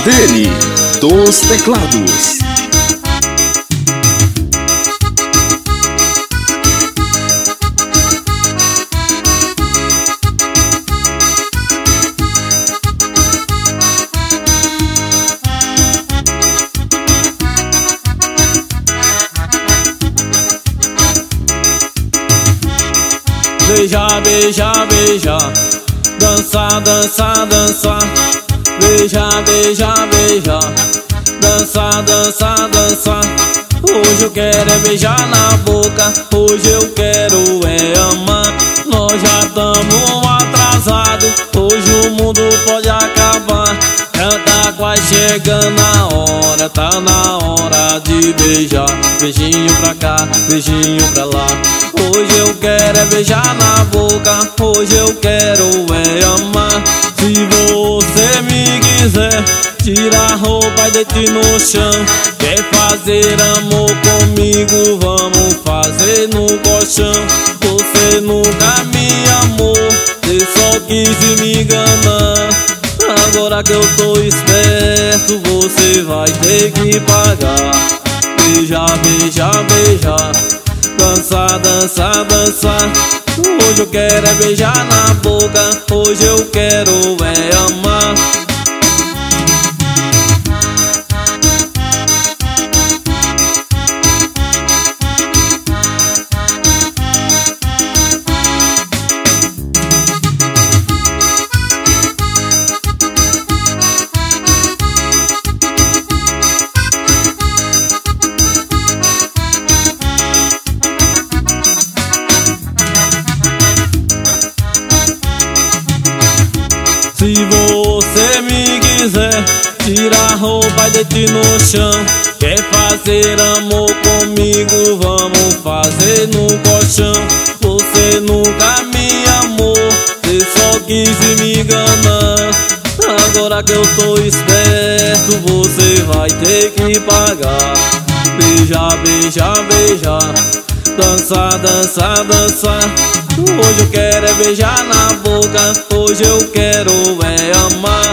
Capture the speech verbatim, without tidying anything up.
dele, dos teclados. Beija, beija, beija, dança, dança, dança. Beija, beija, beija, dança, dança, dança. Hoje eu quero é beijar na boca, hoje eu quero é amar. Nós já tamo atrasados, hoje o mundo pode acabar. Já tá quase chegando a hora, tá na hora de beijar. Beijinho pra cá, beijinho pra lá. Hoje eu quero é beijar na boca, hoje eu quero é amar. Se você me quiser, tira a roupa e deite no chão. Quer fazer amor comigo, vamos fazer no colchão. Você nunca me amou, você só quis me enganar. Agora que eu tô esperto, você vai ter que pagar. Beija, beija, beija, dança, dança, dança. Hoje eu quero é beijar na boca, hoje eu quero é amar. Se você me quiser, tira a roupa e deite no chão. Quer fazer amor comigo, vamos fazer no colchão. Você nunca me amou, você só quis me enganar. Agora que eu tô esperto, você vai ter que pagar. Beija, beija, beija, dança, dança, dança. Hoje eu quero é beijar na boca, hoje eu quero é amar.